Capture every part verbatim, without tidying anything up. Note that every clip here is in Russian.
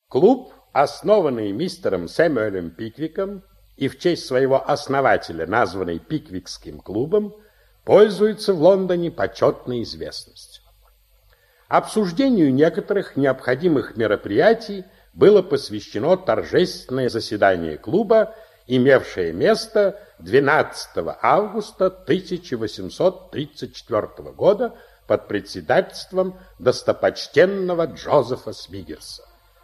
Клуб, основанный мистером Сэмюэлем Пиквиком и в честь своего основателя, названный Пиквикским клубом, пользуется в Лондоне почетной известностью. Обсуждению некоторых необходимых мероприятий было посвящено торжественное заседание клуба, имевшее место двенадцатого августа тысяча восемьсот тридцать четвёртого года под председательством достопочтенного Джозефа Смиггерса.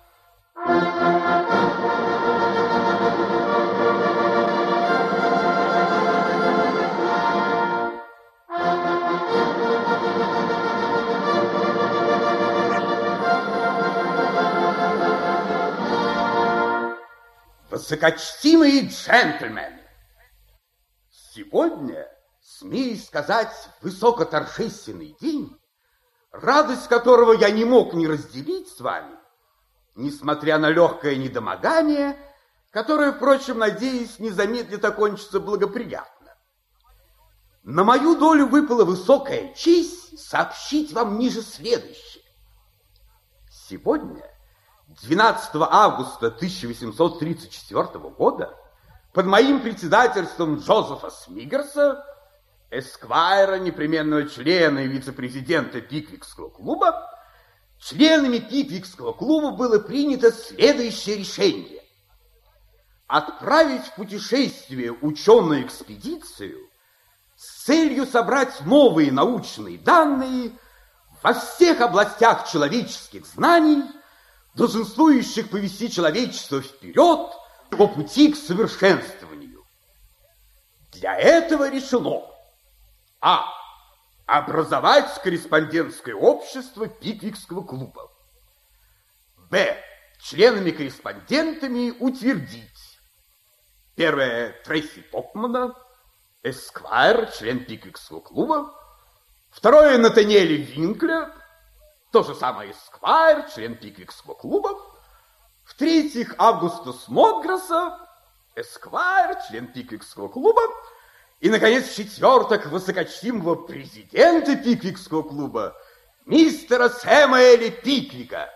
Высокочтимые джентльмены, сегодня, смею сказать, высокоторжественный день, радость которого я не мог не разделить с вами, несмотря на легкое недомогание, которое, впрочем, надеюсь, не замедлит окончиться благоприятно. На мою долю выпала высокая честь сообщить вам ниже следующее. Сегодня, двенадцатого августа тысяча восемьсот тридцать четвёртого года, под моим председательством Джозефа Смиггерса, эсквайра, непременного члена и вице-президента Пиквикского клуба, членами Пиквикского клуба было принято следующее решение: отправить в путешествие ученую экспедицию с целью собрать новые научные данные во всех областях человеческих знаний, долженствующих повести человечество вперед по пути к совершенствованию. Для этого решено: а. образовать корреспондентское общество Пиквикского клуба. Б. Членами-корреспондентами утвердить: первое, Трейси Топмана, эсквайр, член Пиквикского клуба. Второе, Натаниэля Винкля, то же самое эсквайр, член Пиквикского клуба. В-третьих, Августа Снодгресса, эсквайр, член Пиквикского клуба. И, наконец, в-четвертых, высокочтимого президента Пиквикского клуба, мистера Сэмюэля Пиквика.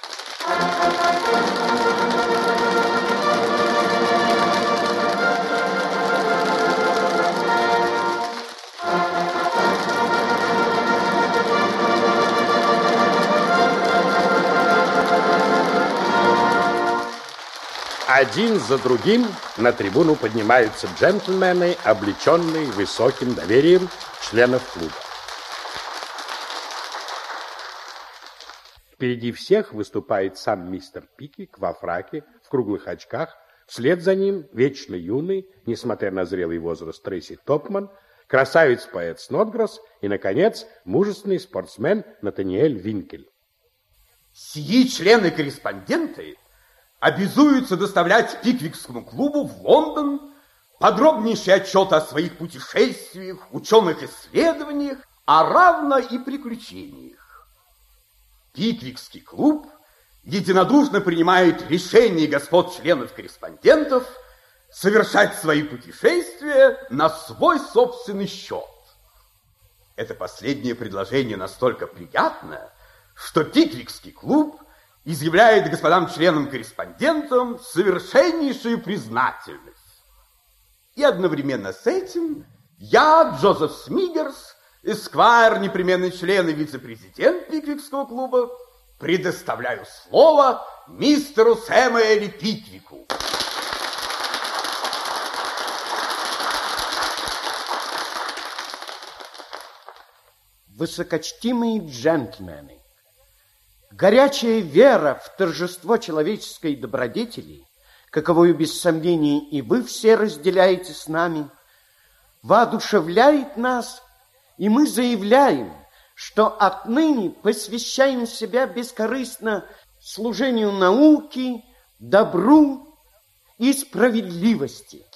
Один за другим на трибуну поднимаются джентльмены, облеченные высоким доверием членов клуба. Впереди всех выступает сам мистер Пиквик во фраке, в круглых очках. Вслед за ним вечно юный, несмотря на зрелый возраст, Трейси Топман, красавец-поэт Снодгресс и, наконец, мужественный спортсмен Натаниэль Винкель. Сии члены-корреспонденты обязуются доставлять Пиквикскому клубу в Лондон подробнейший отчет о своих путешествиях, ученых исследованиях, а равно и приключениях. Пиквикский клуб единодушно принимает решение господ членов-корреспондентов совершать свои путешествия на свой собственный счет. Это последнее предложение настолько приятно, что Пиквикский клуб изъявляет господам членам-корреспондентам совершеннейшую признательность. И одновременно с этим я, Джозеф Смиггерс, эсквайр, непременный член и вице-президент Пиквикского клуба, предоставляю слово мистеру Сэмюэлю Пиквику. Высокочтимые джентльмены, горячая вера в торжество человеческой добродетели, каковую, без сомнения, и вы все разделяете с нами, воодушевляет нас, и мы заявляем, что отныне посвящаем себя бескорыстно служению науке, добру и справедливости.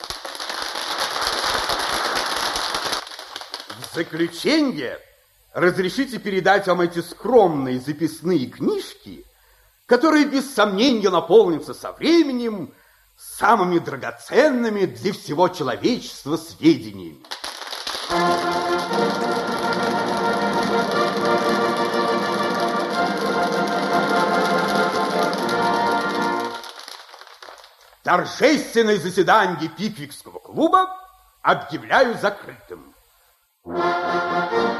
В заключение разрешите передать вам эти скромные записные книжки, которые без сомнения наполнятся со временем самыми драгоценными для всего человечества сведениями. торжественное заседание Пиквикского клуба объявляю закрытым.